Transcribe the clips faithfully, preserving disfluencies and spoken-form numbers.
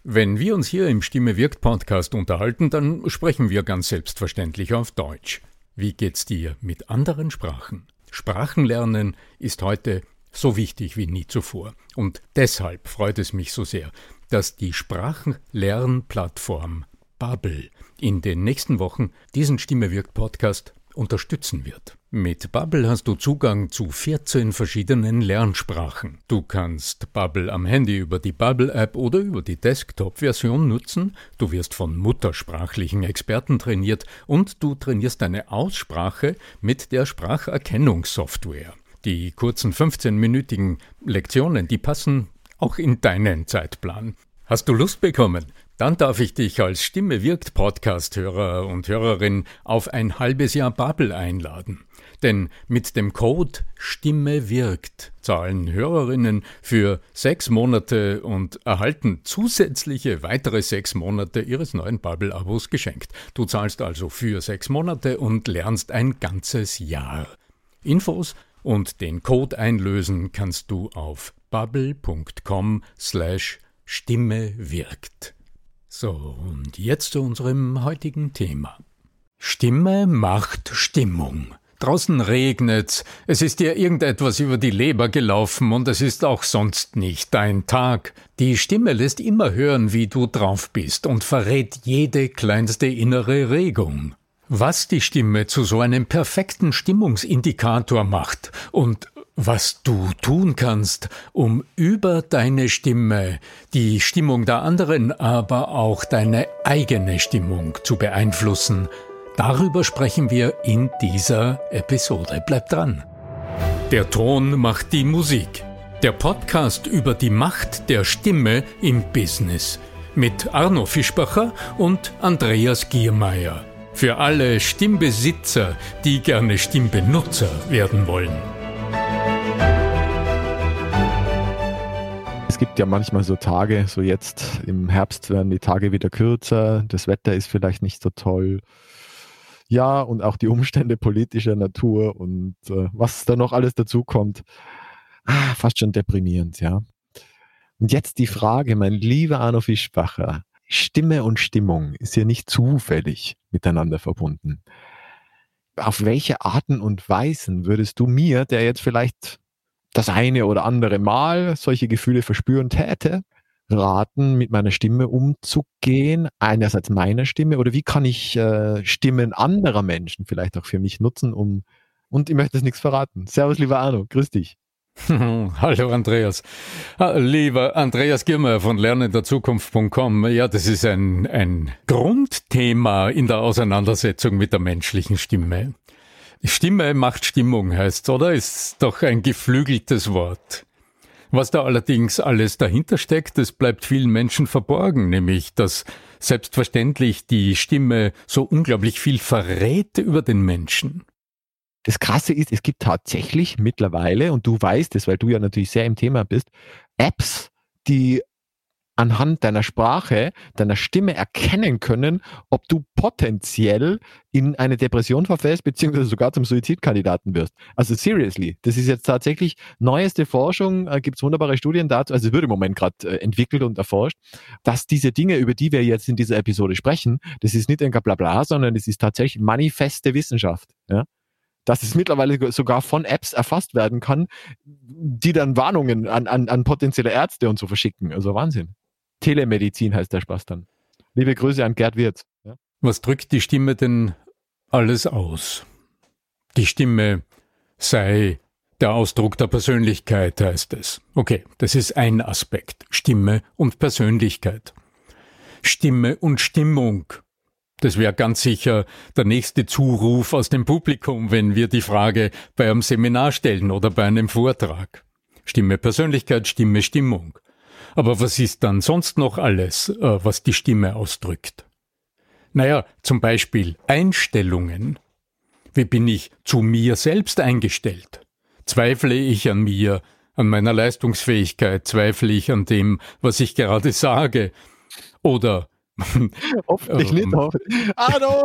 Wenn wir uns hier im Stimme wirkt Podcast unterhalten, dann sprechen wir ganz selbstverständlich auf Deutsch. Wie geht's dir mit anderen Sprachen? Sprachenlernen ist heute so wichtig wie nie zuvor. Und deshalb freut es mich so sehr, dass die Sprachenlernplattform Babbel in den nächsten Wochen diesen Stimme wirkt Podcast unterstützen wird. Mit Babbel hast du Zugang zu vierzehn verschiedenen Lernsprachen. Du kannst Babbel am Handy über die Babbel-App oder über die Desktop-Version nutzen. Du wirst von muttersprachlichen Experten trainiert und du trainierst deine Aussprache mit der Spracherkennungssoftware. Die kurzen fünfzehnminütigen Lektionen, die passen auch in deinen Zeitplan. Hast du Lust bekommen? Dann darf ich dich als Stimme wirkt Podcast-Hörer und Hörerin auf ein halbes Jahr Babbel einladen. Denn mit dem Code Stimme wirkt zahlen Hörerinnen für sechs Monate und erhalten zusätzliche weitere sechs Monate ihres neuen Babbel-Abos geschenkt. Du zahlst also für sechs Monate und lernst ein ganzes Jahr. Infos und den Code einlösen kannst du auf babbel.com slash Stimme wirkt. So, und jetzt zu unserem heutigen Thema. Stimme macht Stimmung. Draußen regnet's, es ist dir irgendetwas über die Leber gelaufen und es ist auch sonst nicht dein Tag. Die Stimme lässt immer hören, wie du drauf bist und verrät jede kleinste innere Regung. Was die Stimme zu so einem perfekten Stimmungsindikator macht und was du tun kannst, um über deine Stimme die Stimmung der anderen, aber auch deine eigene Stimmung zu beeinflussen, darüber sprechen wir in dieser Episode. Bleib dran. Der Ton macht die Musik. Der Podcast über die Macht der Stimme im Business. Mit Arno Fischbacher und Andreas Giermeier. Für alle Stimmbesitzer, die gerne Stimmbenutzer werden wollen. Es gibt ja manchmal so Tage, so jetzt im Herbst werden die Tage wieder kürzer, das Wetter ist vielleicht nicht so toll. Ja, und auch die Umstände politischer Natur und äh, was da noch alles dazu kommt, ah, fast schon deprimierend, ja. Und jetzt die Frage, mein lieber Arno Fischbacher, Stimme und Stimmung ist hier nicht zufällig miteinander verbunden. Auf welche Arten und Weisen würdest du mir, der jetzt vielleicht das eine oder andere Mal solche Gefühle verspüren täte, raten, mit meiner Stimme umzugehen, einerseits meiner Stimme, oder wie kann ich äh, Stimmen anderer Menschen vielleicht auch für mich nutzen, um, und ich möchte jetzt nichts verraten. Servus, lieber Arno, grüß dich. Hallo Andreas. Lieber Andreas Giermeier von lernen der Zukunft punkt com. Ja, das ist ein, ein Grundthema in der Auseinandersetzung mit der menschlichen Stimme. Stimme macht Stimmung heißt's, oder? Ist doch ein geflügeltes Wort. Was da allerdings alles dahinter steckt, das bleibt vielen Menschen verborgen, nämlich, dass selbstverständlich die Stimme so unglaublich viel verrät über den Menschen. Das Krasse ist, es gibt tatsächlich mittlerweile, und du weißt es, weil du ja natürlich sehr im Thema bist, Apps, die anhand deiner Sprache, deiner Stimme erkennen können, ob du potenziell in eine Depression verfällst, beziehungsweise sogar zum Suizidkandidaten wirst. Also seriously, das ist jetzt tatsächlich neueste Forschung, äh, gibt es wunderbare Studien dazu, also es wird im Moment gerade äh, entwickelt und erforscht, dass diese Dinge, über die wir jetzt in dieser Episode sprechen, das ist nicht irgendein Blabla, sondern es ist tatsächlich manifeste Wissenschaft, ja? Dass es mittlerweile sogar von Apps erfasst werden kann, die dann Warnungen an, an, an potenzielle Ärzte und so verschicken. Also Wahnsinn. Telemedizin heißt der Spaß dann. Liebe Grüße an Gerd Wirz. Ja. Was drückt die Stimme denn alles aus? Die Stimme sei der Ausdruck der Persönlichkeit, heißt es. Okay, das ist ein Aspekt. Stimme und Persönlichkeit. Stimme und Stimmung. Das wäre ganz sicher der nächste Zuruf aus dem Publikum, wenn wir die Frage bei einem Seminar stellen oder bei einem Vortrag. Stimme, Persönlichkeit, Stimme, Stimmung. Aber was ist dann sonst noch alles, was die Stimme ausdrückt? Naja, zum Beispiel Einstellungen. Wie bin ich zu mir selbst eingestellt? Zweifle ich an mir, an meiner Leistungsfähigkeit? Zweifle ich an dem, was ich gerade sage? Oder hoffentlich nicht. Arno!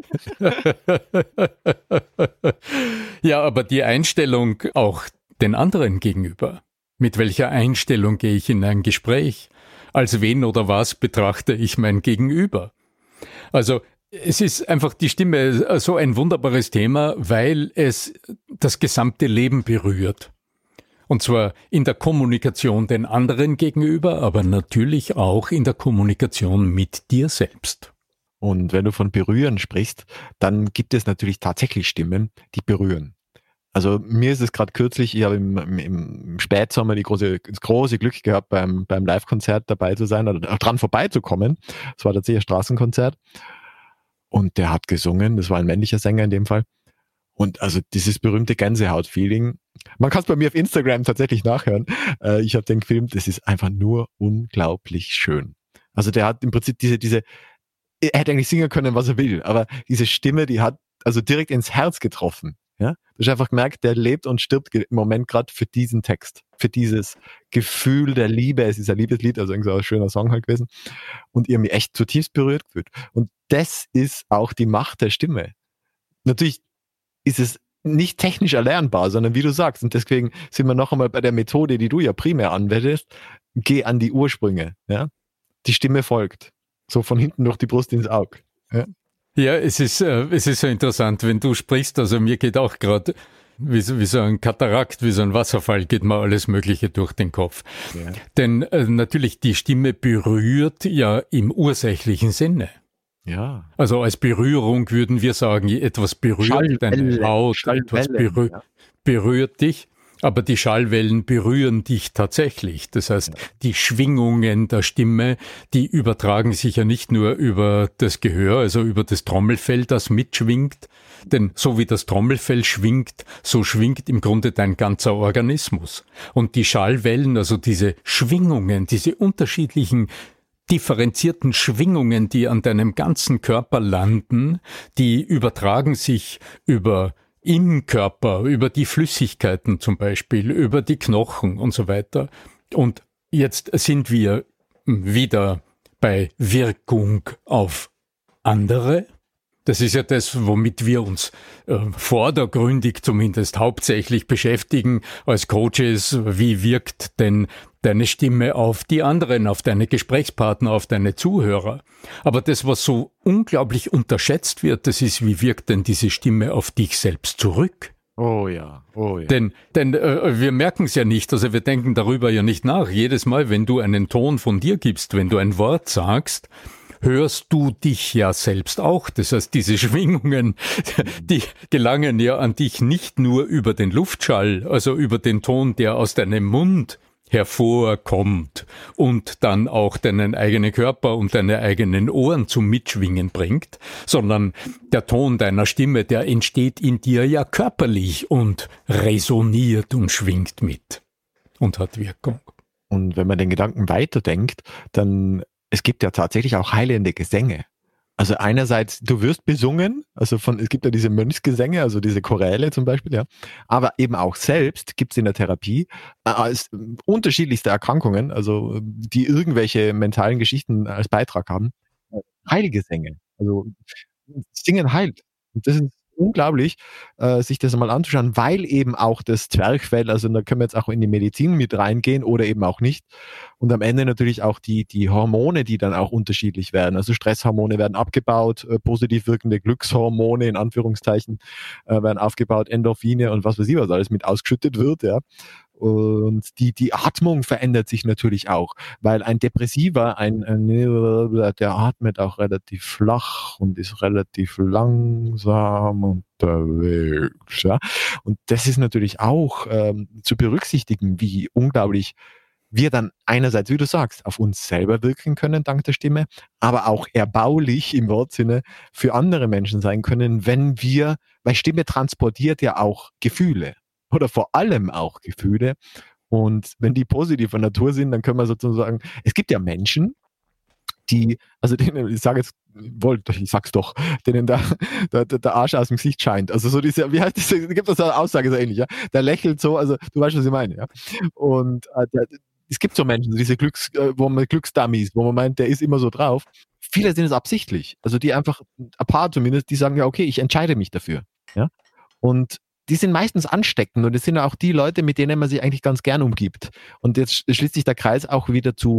Ja, aber die Einstellung auch den anderen gegenüber. Mit welcher Einstellung gehe ich in ein Gespräch? als wen oder was betrachte ich mein Gegenüber? Also es ist einfach die Stimme so ein wunderbares Thema, weil es das gesamte Leben berührt. Und zwar in der Kommunikation den anderen gegenüber, aber natürlich auch in der Kommunikation mit dir selbst. Und wenn du von berühren sprichst, dann gibt es natürlich tatsächlich Stimmen, die berühren. Also mir ist es gerade kürzlich, ich habe im, im Spätsommer die große, das große Glück gehabt, beim, beim Live-Konzert dabei zu sein oder dran vorbeizukommen. Es war tatsächlich ein Straßenkonzert und der hat gesungen, das war ein männlicher Sänger in dem Fall. Und also dieses berühmte Gänsehaut-Feeling, man kann es bei mir auf Instagram tatsächlich nachhören. Äh, ich habe den gefilmt, das ist einfach nur unglaublich schön. Also der hat im Prinzip diese, diese, er hätte eigentlich singen können, was er will, aber diese Stimme, die hat also direkt ins Herz getroffen. Ja? Du hast einfach gemerkt, der lebt und stirbt im Moment gerade für diesen Text, für dieses Gefühl der Liebe. Es ist ein Liebeslied, also irgendwie so ein schöner Song halt gewesen. Und ihr mich echt zutiefst berührt gefühlt. Und das ist auch die Macht der Stimme. Natürlich ist es nicht technisch erlernbar, sondern wie du sagst, und deswegen sind wir noch einmal bei der Methode, die du ja primär anwendest, geh an die Ursprünge. Ja? Die Stimme folgt. So von hinten durch die Brust ins Auge. Ja, ja es ist äh, es ist so interessant, wenn du sprichst, also mir geht auch gerade wie so, wie so ein Katarakt, wie so ein Wasserfall geht mir alles Mögliche durch den Kopf. Ja. Denn äh, natürlich die Stimme berührt ja im ursächlichen Sinne. Ja. Also als Berührung würden wir sagen, etwas berührt deine Haut, etwas berü- ja. berührt dich, aber die Schallwellen berühren dich tatsächlich. Das heißt, ja. die Schwingungen der Stimme, die übertragen sich ja nicht nur über das Gehör, also über das Trommelfell, das mitschwingt, denn so wie das Trommelfell schwingt, so schwingt im Grunde dein ganzer Organismus. Und die Schallwellen, also diese Schwingungen, diese unterschiedlichen differenzierten Schwingungen, die an deinem ganzen Körper landen, die übertragen sich über im Körper, über die Flüssigkeiten zum Beispiel, über die Knochen und so weiter. Und jetzt sind wir wieder bei Wirkung auf andere. Das ist ja das, womit wir uns äh, vordergründig zumindest hauptsächlich beschäftigen als Coaches. Wie wirkt denn deine Stimme auf die anderen, auf deine Gesprächspartner, auf deine Zuhörer? Aber das, was so unglaublich unterschätzt wird, das ist, wie wirkt denn diese Stimme auf dich selbst zurück? Oh ja, oh ja. Denn, denn äh, wir merken es ja nicht, also wir denken darüber ja nicht nach. Jedes Mal, wenn du einen Ton von dir gibst, wenn du ein Wort sagst, hörst du dich ja selbst auch. Das heißt, diese Schwingungen, die gelangen ja an dich nicht nur über den Luftschall, also über den Ton, der aus deinem Mund hervorkommt und dann auch deinen eigenen Körper und deine eigenen Ohren zum Mitschwingen bringt, sondern der Ton deiner Stimme, der entsteht in dir ja körperlich und resoniert und schwingt mit und hat Wirkung. Und wenn man den Gedanken weiterdenkt, dann es gibt ja tatsächlich auch heilende Gesänge. Also einerseits, du wirst besungen, also von, es gibt ja diese Mönchsgesänge, also diese Choräle zum Beispiel, ja. Aber eben auch selbst gibt es in der Therapie äh, als unterschiedlichste Erkrankungen, also die irgendwelche mentalen Geschichten als Beitrag haben, Heilgesänge. Also Singen heilt. Und das ist unglaublich, äh, sich das mal anzuschauen, weil eben auch das Zwerchfell, also da können wir jetzt auch in die Medizin mit reingehen oder eben auch nicht. Und am Ende natürlich auch die, die Hormone, die dann auch unterschiedlich werden. Also Stresshormone werden abgebaut, äh, positiv wirkende Glückshormone in Anführungszeichen äh, werden aufgebaut, Endorphine und was weiß ich, was alles mit ausgeschüttet wird, ja. Und die, die Atmung verändert sich natürlich auch, weil ein Depressiver, ein, ein, der atmet auch relativ flach und ist relativ langsam unterwegs. Ja? Und das ist natürlich auch ähm, zu berücksichtigen, wie unglaublich wir dann einerseits, wie du sagst, auf uns selber wirken können dank der Stimme, aber auch erbaulich im Wortsinne für andere Menschen sein können, wenn wir, weil Stimme transportiert ja auch Gefühle. Oder vor allem auch Gefühle. Und wenn die positiver Natur sind, dann können wir sozusagen, es gibt ja Menschen, die, also denen, ich sage jetzt, wollt, ich sag's doch, denen da, der, der Arsch aus dem Gesicht scheint. Also so diese, wie heißt das, gibt es eine Aussage so ähnlich, ja? Der lächelt so, also du weißt, was ich meine, ja? Und äh, der, es gibt so Menschen, diese Glücks, äh, wo man Glücksdummies, wo man meint, der ist immer so drauf. Viele sind es absichtlich. Also die einfach, ein paar zumindest, die sagen ja, okay, ich entscheide mich dafür, ja? Und die sind meistens ansteckend und das sind auch die Leute, mit denen man sich eigentlich ganz gern umgibt. Und jetzt schließt sich der Kreis auch wieder zu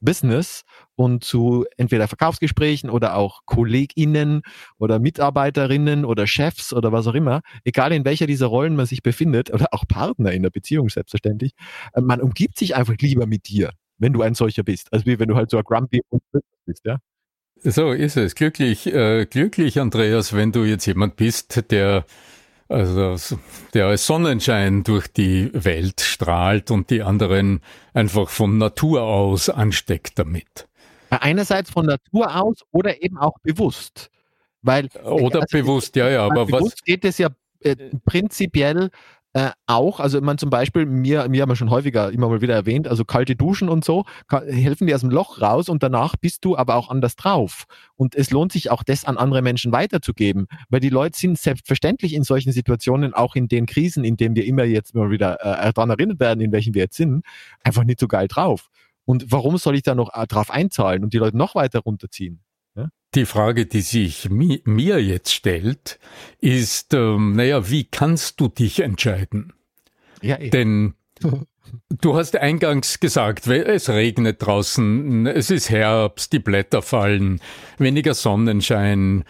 Business und zu entweder Verkaufsgesprächen oder auch KollegInnen oder Mitarbeiterinnen oder Chefs oder was auch immer, egal in welcher dieser Rollen man sich befindet oder auch Partner in der Beziehung selbstverständlich, man umgibt sich einfach lieber mit dir, wenn du ein solcher bist, als wie wenn du halt so ein Grumpy und bist, ja. So ist es. Glücklich, äh, glücklich, Andreas, wenn du jetzt jemand bist, der also der als Sonnenschein durch die Welt strahlt und die anderen einfach von Natur aus ansteckt damit. Einerseits von Natur aus oder eben auch bewusst. Weil, oder also, bewusst, ja, ja. Aber bewusst was geht es ja äh, prinzipiell äh, auch, also man zum Beispiel, mir, mir haben wir schon häufiger immer mal wieder erwähnt, also kalte Duschen und so, kann, helfen dir aus dem Loch raus und danach bist du aber auch anders drauf. Und es lohnt sich auch, das an andere Menschen weiterzugeben, weil die Leute sind selbstverständlich in solchen Situationen, auch in den Krisen, in denen wir immer jetzt mal wieder äh, daran erinnert werden, in welchen wir jetzt sind, einfach nicht so geil drauf. Und warum soll ich da noch äh, drauf einzahlen und die Leute noch weiter runterziehen? Ja? Die Frage, die sich mi- mir jetzt stellt, ist, ähm, naja, wie kannst du dich entscheiden? Ja, eh. Denn du hast eingangs gesagt, es regnet draußen, es ist Herbst, die Blätter fallen, weniger Sonnenschein,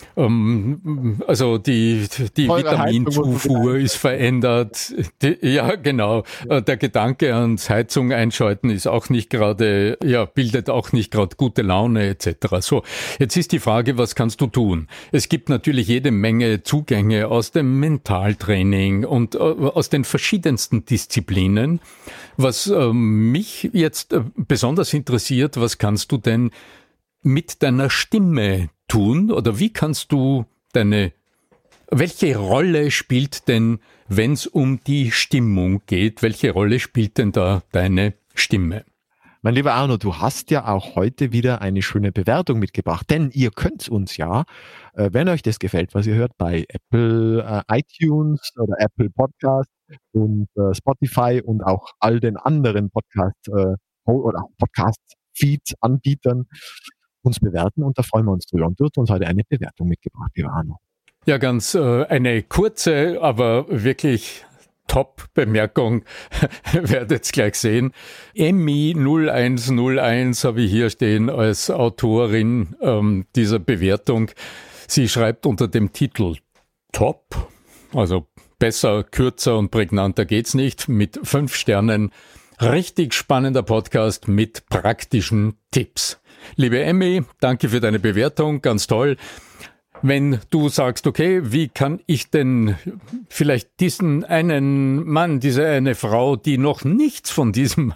ähm, also die, die Vitaminzufuhr ist verändert. Die, ja, genau. Der Gedanke ans Heizung einschalten ist auch nicht gerade, ja, bildet auch nicht gerade gute Laune et cetera. So, jetzt ist die Frage, was kannst du tun? Es gibt natürlich jede Menge Zugänge aus dem Mentaltraining und äh, aus den verschiedensten Disziplinen. Was äh, mich jetzt äh, besonders interessiert, was kannst du denn mit deiner Stimme tun oder wie kannst du deine, welche Rolle spielt denn, wenn es um die Stimmung geht, welche Rolle spielt denn da deine Stimme? Mein lieber Arno, du hast ja auch heute wieder eine schöne Bewertung mitgebracht, denn ihr könnt uns ja, äh, wenn euch das gefällt, was ihr hört, bei Apple äh, iTunes oder Apple Podcast und äh, Spotify und auch all den anderen Podcast äh, oder Podcast-Feed-Anbietern uns bewerten und da freuen wir uns drüber. Und du hast uns heute eine Bewertung mitgebracht, lieber Arno. Ja, ganz äh, eine kurze, aber wirklich Top-Bemerkung, werdet gleich sehen. Emmy null eins null eins habe ich hier stehen als Autorin ähm, dieser Bewertung. Sie schreibt unter dem Titel Top, also besser, kürzer und prägnanter geht's nicht, mit fünf Sternen. Richtig spannender Podcast mit praktischen Tipps. Liebe Emmy, danke für deine Bewertung, ganz toll. Wenn du sagst, okay, wie kann ich denn vielleicht diesen einen Mann, diese eine Frau, die noch nichts von diesem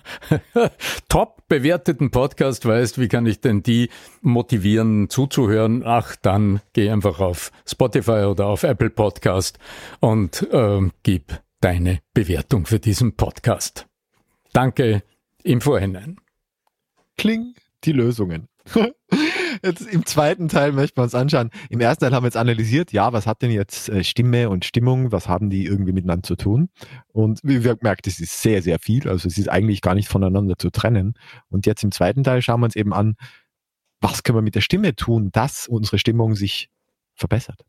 top bewerteten Podcast weiß, wie kann ich denn die motivieren zuzuhören? Ach, dann geh einfach auf Spotify oder auf Apple Podcast und äh, gib deine Bewertung für diesen Podcast. Danke im Vorhinein. Kling, die Lösungen. Jetzt im zweiten Teil möchten wir uns anschauen. Im ersten Teil haben wir jetzt analysiert, ja, was hat denn jetzt Stimme und Stimmung, was haben die irgendwie miteinander zu tun? Und wie wir gemerkt, es ist sehr, sehr viel, also es ist eigentlich gar nicht voneinander zu trennen. Und jetzt im zweiten Teil schauen wir uns eben an, was können wir mit der Stimme tun, dass unsere Stimmung sich verbessert.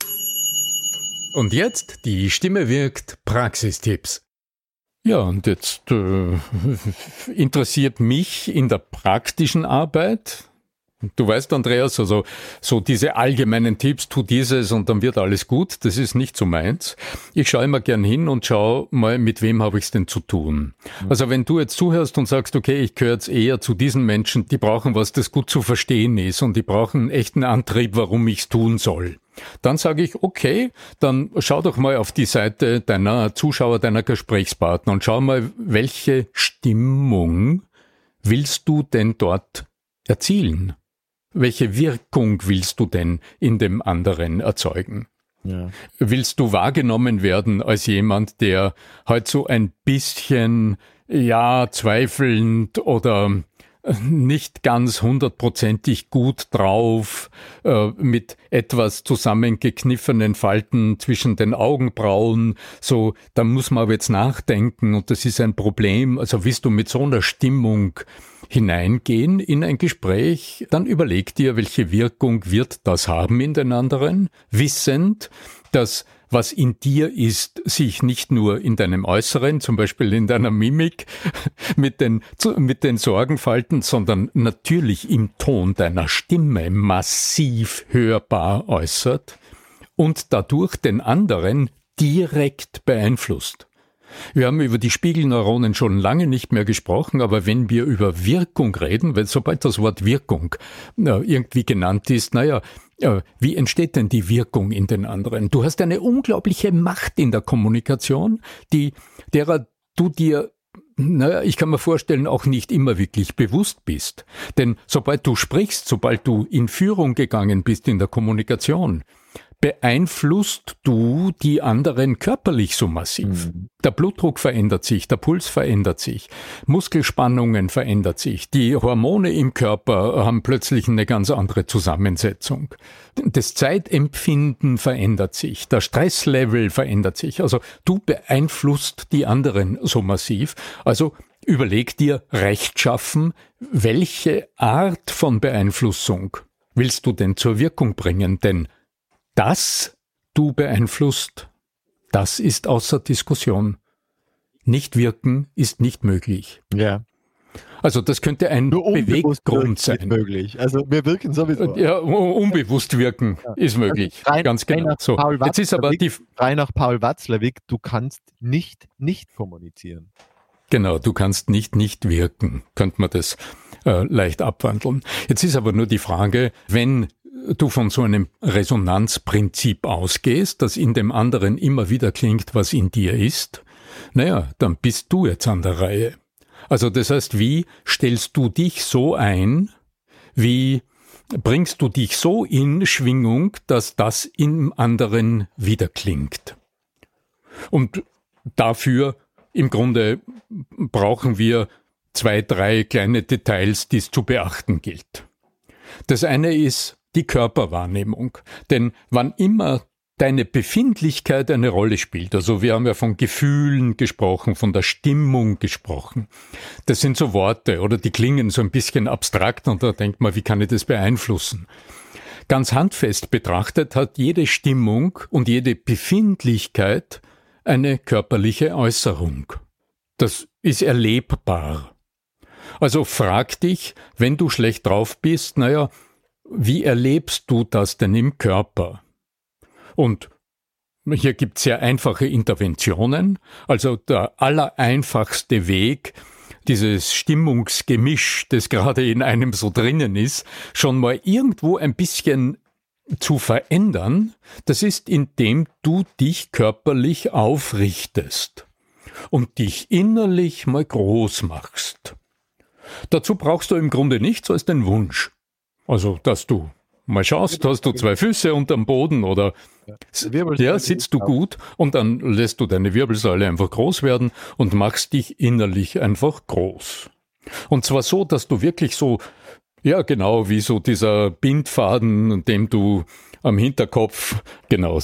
Und jetzt die Stimme wirkt Praxistipps. Ja, und jetzt äh, interessiert mich in der praktischen Arbeit, du weißt, Andreas, also so diese allgemeinen Tipps, tu dieses und dann wird alles gut, das ist nicht so meins. Ich schaue immer gern hin und schaue mal, mit wem habe ich es denn zu tun. Mhm. Also wenn du jetzt zuhörst und sagst, okay, ich gehöre jetzt eher zu diesen Menschen, die brauchen was, das gut zu verstehen ist und die brauchen einen echten Antrieb, warum ich es tun soll. Dann sage ich, okay, dann schau doch mal auf die Seite deiner Zuschauer, deiner Gesprächspartner und schau mal, welche Stimmung willst du denn dort erzielen? Welche Wirkung willst du denn in dem anderen erzeugen? Ja. Willst du wahrgenommen werden als jemand, der halt so ein bisschen, ja, zweifelnd oder nicht ganz hundertprozentig gut drauf, äh, mit etwas zusammengekniffenen Falten zwischen den Augenbrauen, so, da muss man aber jetzt nachdenken und das ist ein Problem. Also willst du mit so einer Stimmung hineingehen in ein Gespräch, dann überleg dir, welche Wirkung wird das haben in den anderen, wissend, dass was in dir ist, sich nicht nur in deinem Äußeren, zum Beispiel in deiner Mimik, mit den, mit den Sorgenfalten, sondern natürlich im Ton deiner Stimme massiv hörbar äußert und dadurch den anderen direkt beeinflusst. Wir haben über die Spiegelneuronen schon lange nicht mehr gesprochen, aber wenn wir über Wirkung reden, weil sobald das Wort Wirkung äh, irgendwie genannt ist, naja, äh, wie entsteht denn die Wirkung in den anderen? Du hast eine unglaubliche Macht in der Kommunikation, die derer du dir, naja, ich kann mir vorstellen, auch nicht immer wirklich bewusst bist. Denn sobald du sprichst, sobald du in Führung gegangen bist in der Kommunikation, beeinflusst du die anderen körperlich so massiv. Mhm. Der Blutdruck verändert sich, der Puls verändert sich, Muskelspannungen verändert sich, die Hormone im Körper haben plötzlich eine ganz andere Zusammensetzung. Das Zeitempfinden verändert sich, der Stresslevel verändert sich. Also du beeinflusst die anderen so massiv. Also überleg dir rechtschaffen, welche Art von Beeinflussung willst du denn zur Wirkung bringen? Denn dass du beeinflusst, das ist außer Diskussion. Nicht wirken ist nicht möglich. Ja. Also das könnte ein Beweggrund sein. Ist möglich. Also wir wirken sowieso. Ja, unbewusst wirken ja. ist möglich. Also rein, Ganz genau. So, jetzt ist aber die frei nach Paul Watzlawick, du kannst nicht nicht kommunizieren. Genau, du kannst nicht nicht wirken. Könnte man das äh, leicht abwandeln. Jetzt ist aber nur die Frage, wenn du von so einem Resonanzprinzip ausgehst, dass in dem anderen immer wieder klingt, was in dir ist, naja, dann bist du jetzt an der Reihe. Also das heißt, wie stellst du dich so ein, wie bringst du dich so in Schwingung, dass das im anderen wieder klingt? Und dafür im Grunde brauchen wir zwei, drei kleine Details, die es zu beachten gilt. Das eine ist die Körperwahrnehmung. Denn wann immer deine Befindlichkeit eine Rolle spielt, also wir haben ja von Gefühlen gesprochen, von der Stimmung gesprochen, das sind so Worte oder die klingen so ein bisschen abstrakt und da denkt man, wie kann ich das beeinflussen? Ganz handfest betrachtet hat jede Stimmung und jede Befindlichkeit eine körperliche Äußerung. Das ist erlebbar. Also frag dich, wenn du schlecht drauf bist, naja, wie erlebst du das denn im Körper? Und hier gibt es sehr einfache Interventionen. Also der allereinfachste Weg, dieses Stimmungsgemisch, das gerade in einem so drinnen ist, schon mal irgendwo ein bisschen zu verändern, das ist, indem du dich körperlich aufrichtest und dich innerlich mal groß machst. Dazu brauchst du im Grunde nichts als den Wunsch. Also, dass du mal schaust, hast du zwei Füße unterm Boden oder ja, sitzt du gut und dann lässt du deine Wirbelsäule einfach groß werden und machst dich innerlich einfach groß. Und zwar so, dass du wirklich so, ja genau, wie so dieser Bindfaden, dem du am Hinterkopf, genau,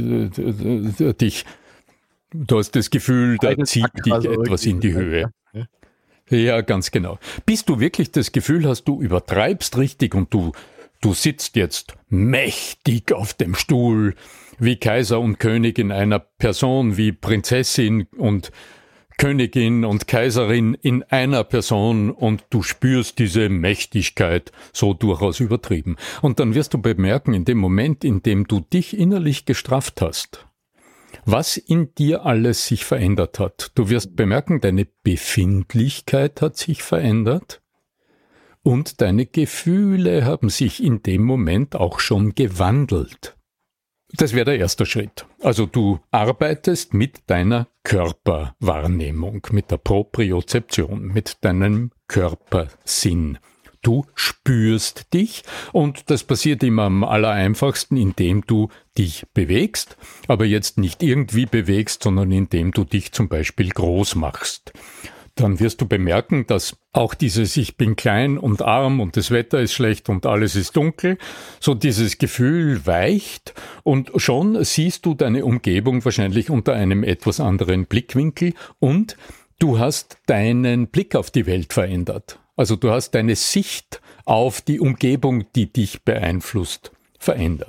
dich, du hast das Gefühl, da zieht dich etwas in die Höhe. Ja, ganz genau. Bis du wirklich das Gefühl hast, du übertreibst richtig und du, du sitzt jetzt mächtig auf dem Stuhl, wie Kaiser und König in einer Person, wie Prinzessin und Königin und Kaiserin in einer Person und du spürst diese Mächtigkeit so durchaus übertrieben. Und dann wirst du bemerken, in dem Moment, in dem du dich innerlich gestrafft hast, was in dir alles sich verändert hat. Du wirst bemerken, deine Befindlichkeit hat sich verändert und deine Gefühle haben sich in dem Moment auch schon gewandelt. Das wäre der erste Schritt. Also du arbeitest mit deiner Körperwahrnehmung, mit der Propriozeption, mit deinem Körpersinn. Du spürst dich und das passiert immer am allereinfachsten, indem du dich bewegst, aber jetzt nicht irgendwie bewegst, sondern indem du dich zum Beispiel groß machst. Dann wirst du bemerken, dass auch dieses Ich bin klein und arm und das Wetter ist schlecht und alles ist dunkel, so dieses Gefühl weicht und schon siehst du deine Umgebung wahrscheinlich unter einem etwas anderen Blickwinkel und du hast deinen Blick auf die Welt verändert. Also du hast deine Sicht auf die Umgebung, die dich beeinflusst, verändert.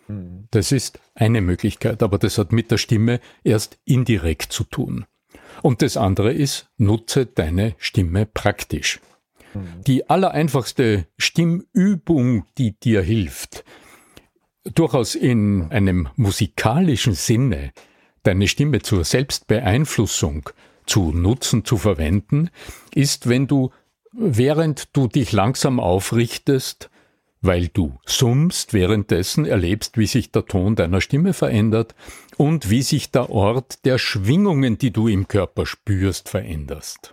Mhm. Das ist eine Möglichkeit, aber das hat mit der Stimme erst indirekt zu tun. Und das andere ist, nutze deine Stimme praktisch. Mhm. Die allereinfachste Stimmübung, die dir hilft, durchaus in einem musikalischen Sinne deine Stimme zur Selbstbeeinflussung zu nutzen, zu verwenden, ist, wenn du, während du dich langsam aufrichtest, weil du summst, währenddessen erlebst, wie sich der Ton deiner Stimme verändert und wie sich der Ort der Schwingungen, die du im Körper spürst, veränderst.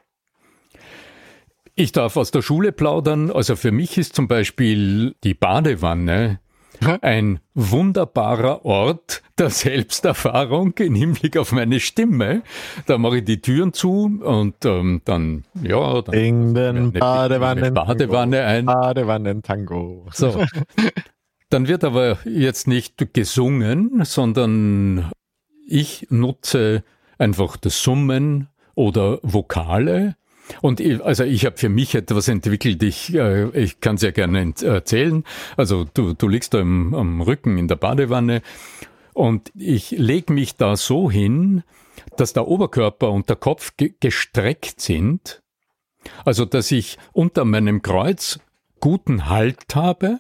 Ich darf aus der Schule plaudern, also für mich ist zum Beispiel die Badewanne ein wunderbarer Ort der Selbsterfahrung im Hinblick auf meine Stimme. Da mache ich die Türen zu und ähm, dann, ja, dann in den Badewannen Badewanne ein. Badewannen-Tango. So. Dann wird aber jetzt nicht gesungen, sondern ich nutze einfach das Summen oder Vokale. Und ich, also ich habe für mich etwas entwickelt, ich, äh, ich kann es ja gerne erzählen. Also du, du liegst da im, am Rücken in der Badewanne und ich lege mich da so hin, dass der Oberkörper und der Kopf ge- gestreckt sind. Also dass ich unter meinem Kreuz guten Halt habe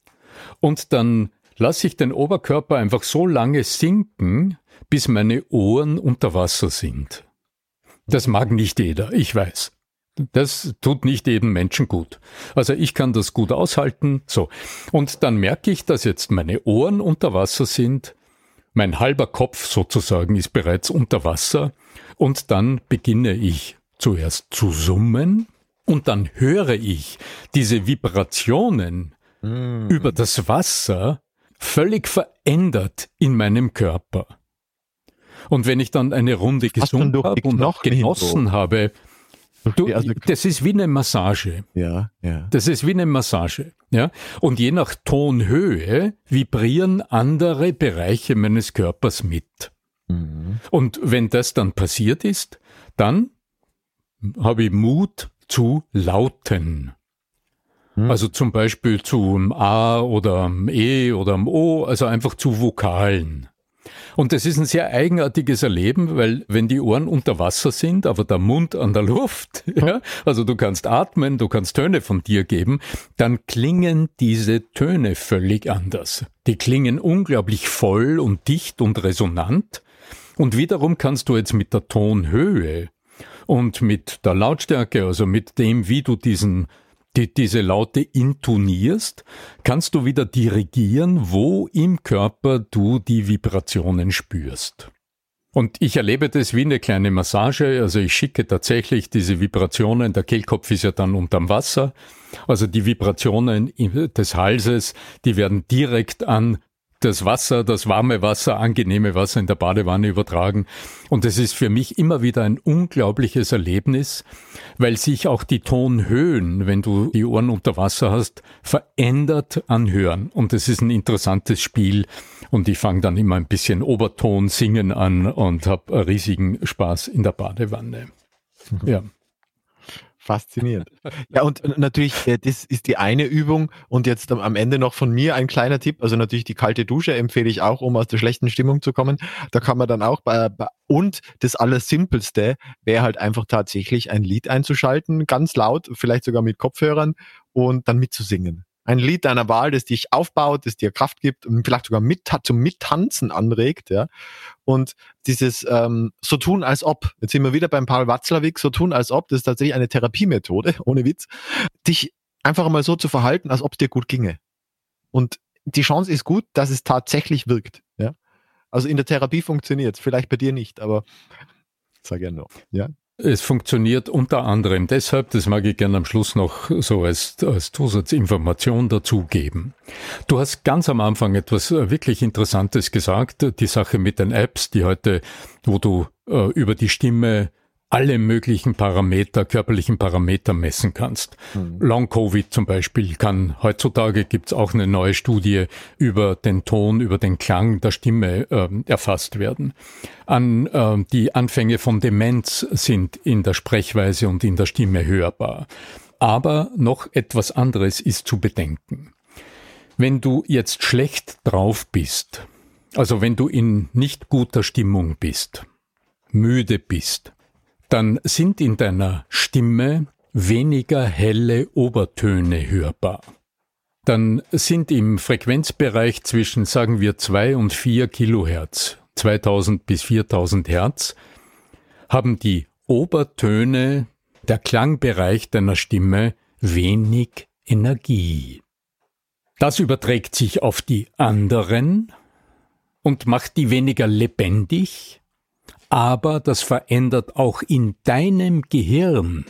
und dann lasse ich den Oberkörper einfach so lange sinken, bis meine Ohren unter Wasser sind. Das mag nicht jeder, ich weiß. Das tut nicht jedem Menschen gut. Also ich kann das gut aushalten. So. Und dann merke ich, dass jetzt meine Ohren unter Wasser sind. Mein halber Kopf sozusagen ist bereits unter Wasser. Und dann beginne ich zuerst zu summen. Und dann höre ich diese Vibrationen mm. über das Wasser völlig verändert in meinem Körper. Und wenn ich dann eine Runde gesungen habe und noch genossen habe, du, das ist wie eine Massage. Ja, ja. Das ist wie eine Massage. Ja? Und je nach Tonhöhe vibrieren andere Bereiche meines Körpers mit. Mhm. Und wenn das dann passiert ist, dann habe ich Mut zu lauten. Mhm. Also zum Beispiel zum A oder am E oder am O, also einfach zu Vokalen. Und das ist ein sehr eigenartiges Erleben, weil wenn die Ohren unter Wasser sind, aber der Mund an der Luft, ja, also du kannst atmen, du kannst Töne von dir geben, dann klingen diese Töne völlig anders. Die klingen unglaublich voll und dicht und resonant. Und wiederum kannst du jetzt mit der Tonhöhe und mit der Lautstärke, also mit dem, wie du diesen Die, diese Laute intonierst, kannst du wieder dirigieren, wo im Körper du die Vibrationen spürst. Und ich erlebe das wie eine kleine Massage, also ich schicke tatsächlich diese Vibrationen, der Kehlkopf ist ja dann unterm Wasser, also die Vibrationen des Halses, die werden direkt an das Wasser, das warme Wasser, angenehme Wasser in der Badewanne übertragen. Und es ist für mich immer wieder ein unglaubliches Erlebnis, weil sich auch die Tonhöhen, wenn du die Ohren unter Wasser hast, verändert anhören. Und es ist ein interessantes Spiel. Und ich fange dann immer ein bisschen Oberton singen an und habe riesigen Spaß in der Badewanne. Ja. Faszinierend. Ja, und natürlich, das ist die eine Übung. Und jetzt am Ende noch von mir ein kleiner Tipp. Also natürlich die kalte Dusche empfehle ich auch, um aus der schlechten Stimmung zu kommen. Da kann man dann auch bei, bei und das Allersimpelste wäre halt einfach tatsächlich ein Lied einzuschalten, ganz laut, vielleicht sogar mit Kopfhörern und dann mitzusingen. Ein Lied deiner Wahl, das dich aufbaut, das dir Kraft gibt und vielleicht sogar mit, zum Mittanzen anregt, ja. Und dieses ähm, so tun als ob, jetzt sind wir wieder beim Paul Watzlawick, so tun als ob, das ist tatsächlich eine Therapiemethode, ohne Witz, dich einfach mal so zu verhalten, als ob es dir gut ginge. Und die Chance ist gut, dass es tatsächlich wirkt, ja. Also in der Therapie funktioniert es, vielleicht bei dir nicht, aber sag ja noch, ja. Es funktioniert unter anderem deshalb, das mag ich gerne am Schluss noch so als, als Zusatzinformation dazugeben. Du hast ganz am Anfang etwas wirklich Interessantes gesagt, die Sache mit den Apps, die heute, wo du äh, über die Stimme alle möglichen Parameter, körperlichen Parameter messen kannst. Mhm. Long-Covid zum Beispiel kann, heutzutage gibt's auch eine neue Studie über den Ton, über den Klang der Stimme äh, erfasst werden. An, äh, die Anfänge von Demenz sind in der Sprechweise und in der Stimme hörbar. Aber noch etwas anderes ist zu bedenken. Wenn du jetzt schlecht drauf bist, also wenn du in nicht guter Stimmung bist, müde bist, dann sind in deiner Stimme weniger helle Obertöne hörbar. Dann sind im Frequenzbereich zwischen, sagen wir, zwei und vier Kilohertz, zweitausend bis viertausend Hertz, haben die Obertöne, der Klangbereich deiner Stimme, wenig Energie. Das überträgt sich auf die anderen und macht die weniger lebendig, aber das verändert auch in deinem Gehirn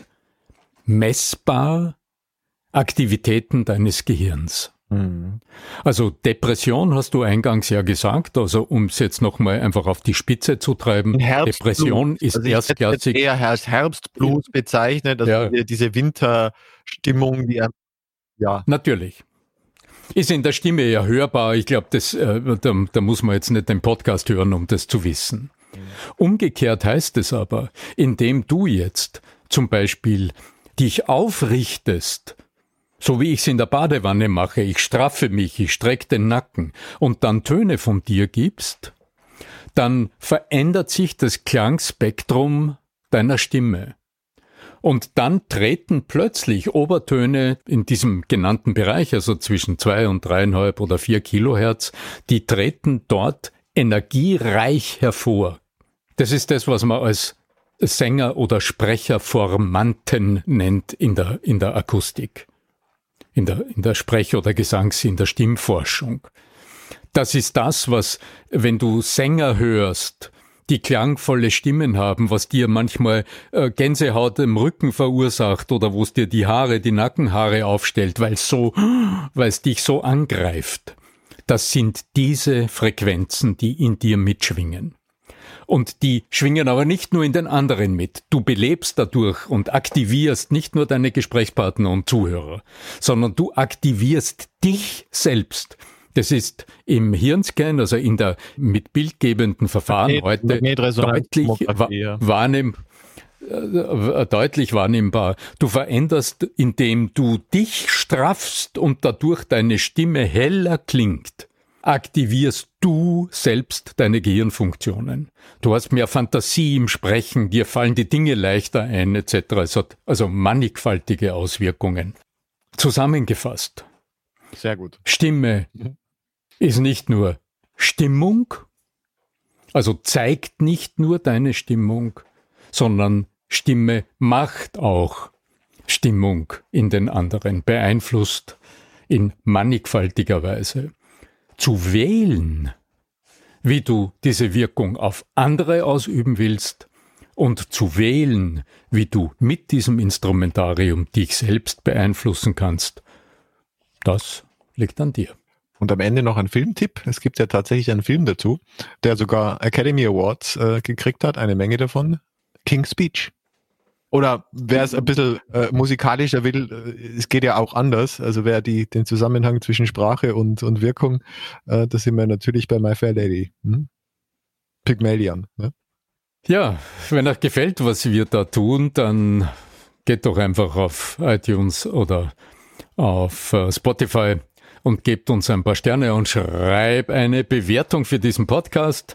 messbar Aktivitäten deines Gehirns. Mhm. Also Depression hast du eingangs ja gesagt, also um es jetzt nochmal einfach auf die Spitze zu treiben, Depression ist also erstklassig. Ich hätte eher als Herbstblues bezeichnet, also ja. diese Winterstimmung, die ja. Natürlich. Ist in der Stimme ja hörbar. Ich glaube, das äh, da, da muss man jetzt nicht den Podcast hören, um das zu wissen. Mhm. Umgekehrt heißt es aber, indem du jetzt zum Beispiel dich aufrichtest, so wie ich es in der Badewanne mache, ich straffe mich, ich strecke den Nacken und dann Töne von dir gibst, dann verändert sich das Klangspektrum deiner Stimme. Und dann treten plötzlich Obertöne in diesem genannten Bereich, also zwischen zwei und dreieinhalb oder vier Kilohertz, die treten dort energiereich hervor. Das ist das, was man als Sänger- oder Sprecherformanten nennt in der, in der Akustik, in der, in der Sprech- oder Gesangs-, in der Stimmforschung. Das ist das, was, wenn du Sänger hörst, die klangvolle Stimmen haben, was dir manchmal äh, Gänsehaut im Rücken verursacht oder wo es dir die Haare, die Nackenhaare aufstellt, weil es so, weil es dich so angreift. Das sind diese Frequenzen, die in dir mitschwingen. Und die schwingen aber nicht nur in den anderen mit. Du belebst dadurch und aktivierst nicht nur deine Gesprächspartner und Zuhörer, sondern du aktivierst dich selbst. Das ist im Hirnscan, also in der mit bildgebenden Verfahren heute deutlich, wa- wahrnehm, äh, deutlich wahrnehmbar. Du veränderst, indem du dich straffst und dadurch deine Stimme heller klingt, aktivierst du selbst deine Gehirnfunktionen. Du hast mehr Fantasie im Sprechen, dir fallen die Dinge leichter ein, et cetera. Es hat also mannigfaltige Auswirkungen. Zusammengefasst. Sehr gut. Stimme mhm. ist nicht nur Stimmung, also zeigt nicht nur deine Stimmung, sondern Stimme macht auch Stimmung in den anderen, beeinflusst in mannigfaltiger Weise. Zu wählen, wie du diese Wirkung auf andere ausüben willst und zu wählen, wie du mit diesem Instrumentarium dich selbst beeinflussen kannst, das liegt an dir. Und am Ende noch ein Filmtipp. Es gibt ja tatsächlich einen Film dazu, der sogar Academy Awards äh, gekriegt hat, eine Menge davon. King's Speech. Oder wer es ein bisschen äh, musikalischer will, äh, es geht ja auch anders. Also wer die, den Zusammenhang zwischen Sprache und, und Wirkung, äh, da sind wir natürlich bei My Fair Lady. Hm? Pygmalion. Ne? Ja, wenn euch gefällt, was wir da tun, dann geht doch einfach auf iTunes oder auf äh, Spotify und gebt uns ein paar Sterne und schreibt eine Bewertung für diesen Podcast.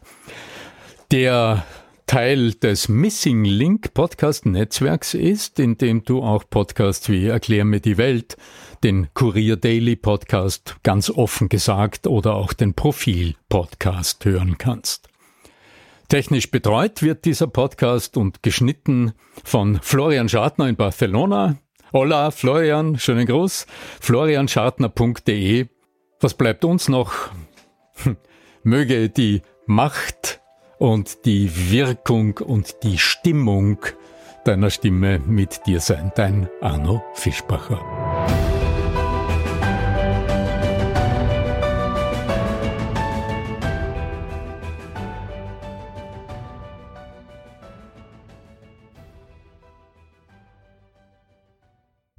Der Teil des Missing Link Podcast Netzwerks ist, in dem du auch Podcasts wie Erklär mir die Welt, den Kurier Daily Podcast ganz offen gesagt oder auch den Profil Podcast hören kannst. Technisch betreut wird dieser Podcast und geschnitten von Florian Schartner in Barcelona. Hola Florian, schönen Gruß. florian schartner punkt de. Was bleibt uns noch? Möge die Macht und die Wirkung und die Stimmung deiner Stimme mit dir sein. Dein Arno Fischbacher.